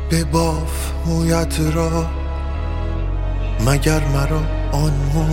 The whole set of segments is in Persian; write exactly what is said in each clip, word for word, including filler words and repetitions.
بباف مویت را، مگر مرا آن مو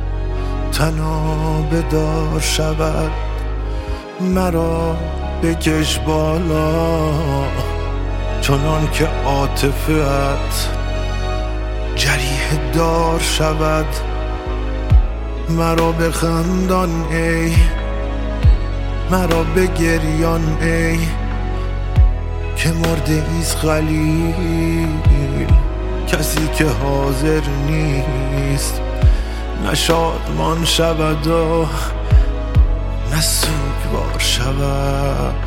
تنابه دار شود. مرا بکش بالا چنان که عاطفه‌ات جریحه دار شود. مرا بخندان ای، مرا بگریان ای، که مرده ایست خلیل، کسی که حاضر نیست نه شادمان شود و نه سوگوار شود.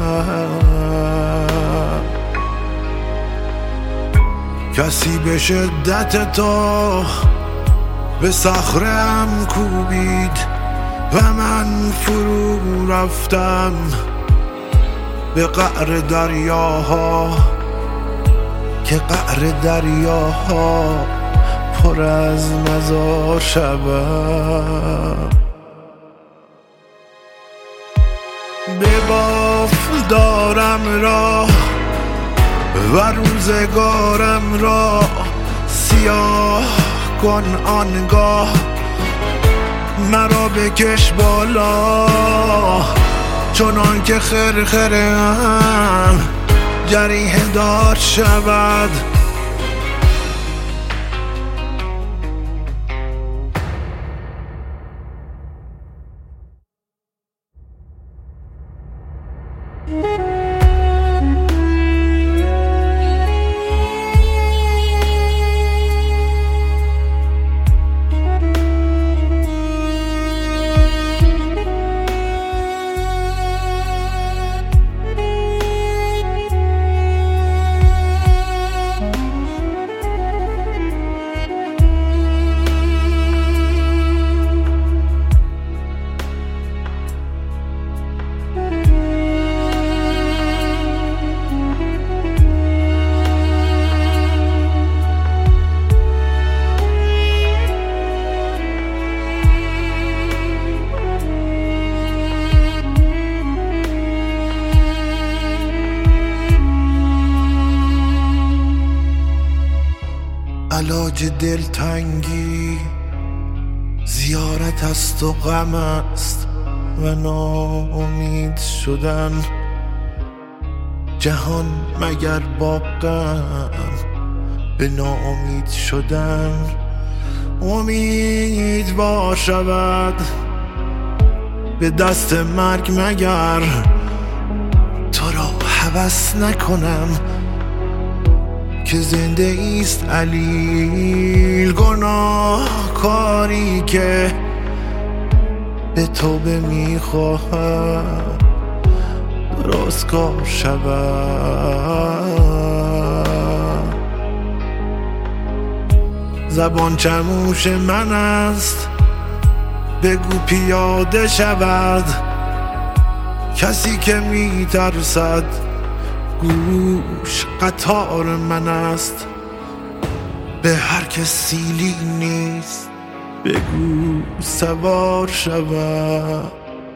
کسی به شدت تو به صخره‌ام کوبید و من فرو رفتم به قعر دریاها، که قعر دریاها پر از مزار شود. بباف دارم را و روزگارم را، سیاه کن آنگاه مرا بکش بالا چنان که خرخره‌ام جریحه دار شود. علاج دلتنگی زیارت است و غم است و ناامید شدن. جهان مگر با غم به ناامید شدن امیدوار شود. به دست مرگ مگر تو را هوس نکنم، که زنده ایست علیل. گناه کاری که به توبه میخواهد درست کار شود. زبان چموش من است، بگو پیاده شود. کسی که میترسد گوش قطار من است. به هر که سیلی نیست بگو سوار شود.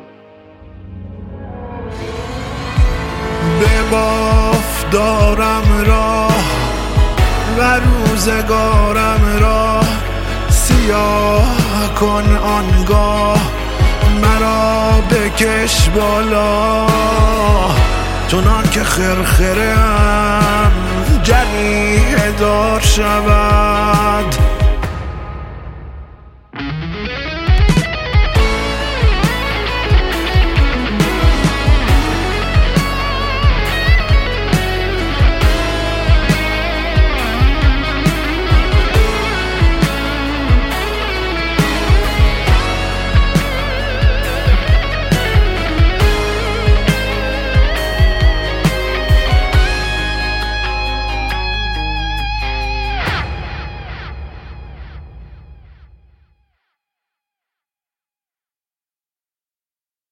بباف دارم را و روزگارم را، سیاه کن آنگاه مرا بکش بالا چنان که خرخره‌ام جریحه دار شود.